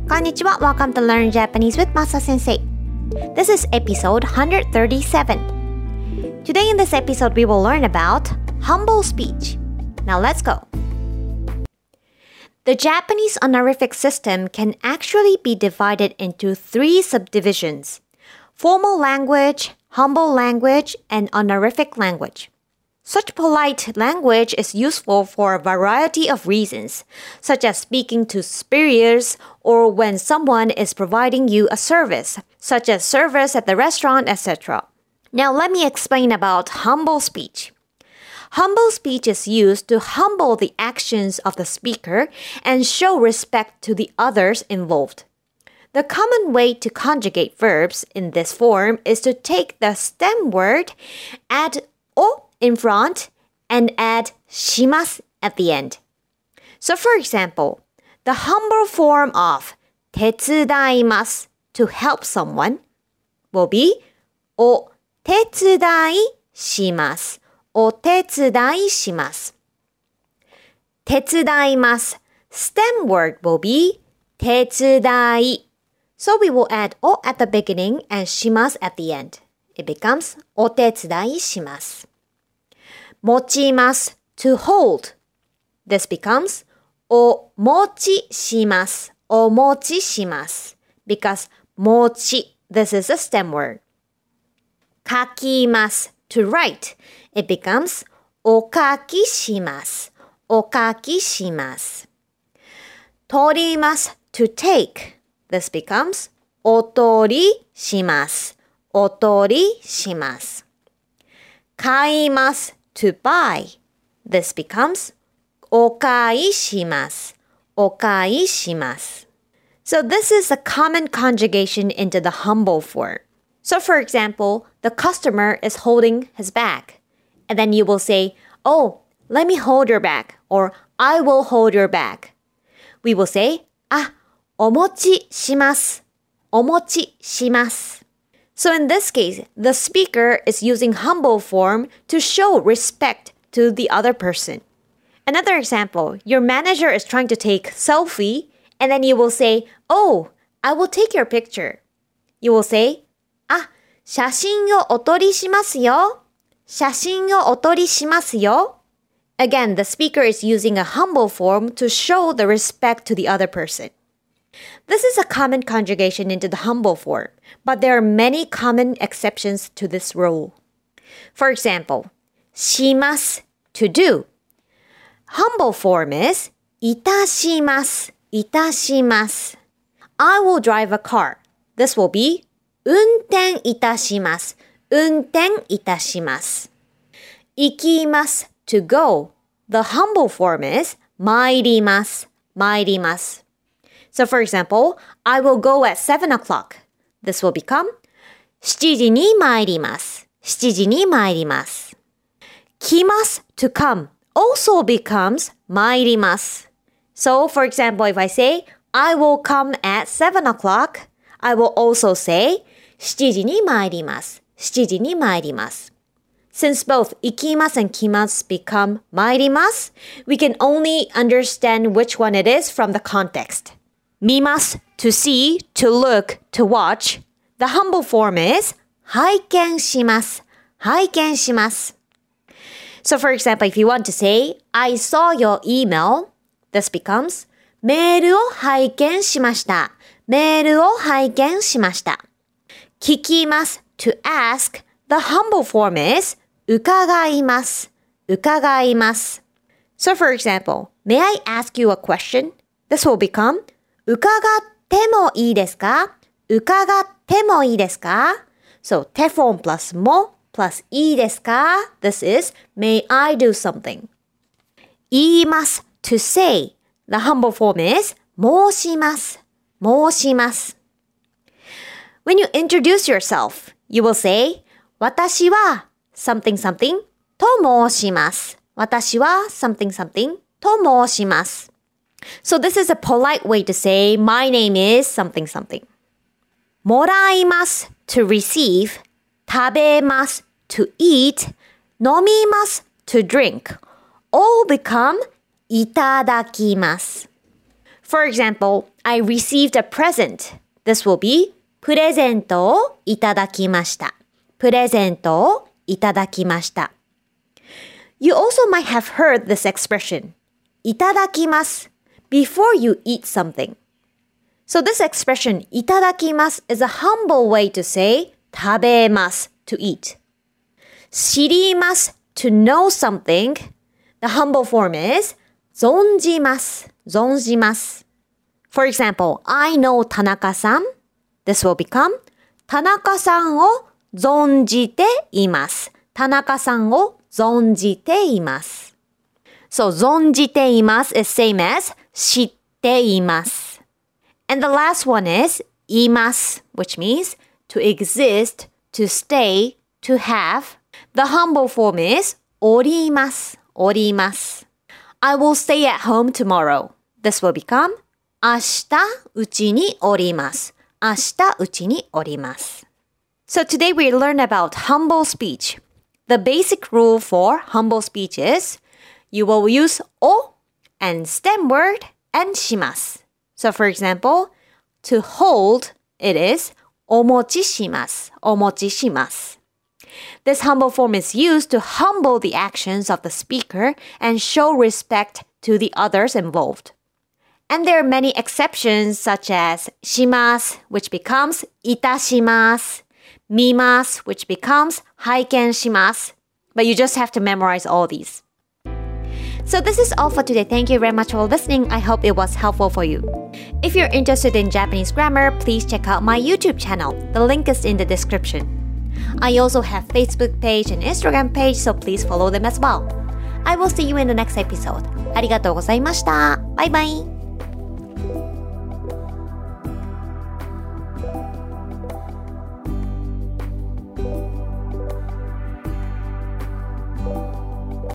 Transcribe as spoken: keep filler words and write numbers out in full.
Konnichiwa, welcome to Learn Japanese with Masa Sensei. This is episode one hundred thirty-seven. Today in this episode, we will learn about humble speech. Now let's go. The Japanese honorific system can actually be divided into three subdivisions: formal language, humble language, and honorific language. Such polite language is useful for a variety of reasons, such as speaking to superiors or when someone is providing you a service, such as service at the restaurant, et cetera. Now let me explain about humble speech. Humble speech is used to humble the actions of the speaker and show respect to the others involved. The common way to conjugate verbs in this form is to take the stem word, add o in front, and add shimasu at the end. So for example, the humble form of 手伝います to help someone will be お手伝いします。お手伝いします。手伝います stem word will be 手伝い. So we will add お at the beginning and します at the end. It becomes お手伝いします。持ちます to hold. This becomes お持ちします。お持ちします。Because 持ち, this is a stem word. 書きます to write. It becomes お書きします。お書きします。取ります to take. This becomes お取りします。お取りします。買います to buy. This becomes お買いします。お買いします。So this is a common conjugation into the humble form. So for example, the customer is holding his bag. And then you will say, oh, let me hold your bag. Or I will hold your bag. We will say, あ、お持ちします。お持ちします。So in this case, the speaker is using humble form to show respect to the other person. Another example, your manager is trying to take selfie, and then you will say, oh, I will take your picture. You will say, あ、写真をお撮りしますよ。写真をお撮りしますよ。Again, the speaker is using a humble form to show the respect to the other person. This is a common conjugation into the humble form, but there are many common exceptions to this rule. For example, します to do. Humble form is いたします。いたします。I will drive a car. This will be 運転いたします。運転いたします。行きます to go. The humble form is 参ります。参ります。So for example, I will go at seven o'clock. This will become しちじに参ります。しちじに参ります。来ます to come also becomes 参ります。So for example, if I say, I will come at seven o'clock, I will also say しちじに参ります。しちじに参ります。Since both 行きます and 来ます become 参ります, we can only understand which one it is from the context. 見ます to see, to look, to watch. The humble form is 拝見します。拝見します。So for example, if you want to say, I saw your email, this becomes メールを拝見しました。メールを拝見しました。聞きます to ask. The humble form is 伺います。伺います。So for example, may I ask you a question? This will become 伺ってもいいですか？伺ってもいいですか？ So, 手 form plus も plus いいですか? This is, may I do something? 言います to say. The humble form is 申します。申します。When you introduce yourself, you will say, 私は something something と申します。私は something something と申します。So this is a polite way to say, my name is something something. もらいます to receive, 食べます to eat, 飲みます to drink, all become いただきます. For example, I received a present. This will be プレゼントをいただきました。プレゼントをいただきました。You also might have heard this expression, いただきます before you eat something. So this expression, いただきます is a humble way to say 食べます to eat. 知ります to know something. The humble form is 存じます、存じます。For example, I know 田中さん. This will become 田中さんを存じています。田中さんを存じています。So 存じています is same as 知っています。And the last one is います, which means to exist, to stay, to have. The humble form is おります、おります。I will stay at home tomorrow. This will become 明日うちにおります。明日うちにおります。So today we learn about humble speech. The basic rule for humble speech is you will use お and stem word and します。So for example, to hold, it is お持ちします。お持ちします。This humble form is used to humble the actions of the speaker and show respect to the others involved. And there are many exceptions such as します, which becomes いたします, 見ます, which becomes 拝見します. But you just have to memorize all these. So this is all for today. Thank you very much for listening. I hope it was helpful for you. If you're interested in Japanese grammar, please check out my YouTube channel. The link is in the description. I also have Facebook page and Instagram page, so please follow them as well. I will see you in the next episode. ありがとうございました。バイバイ。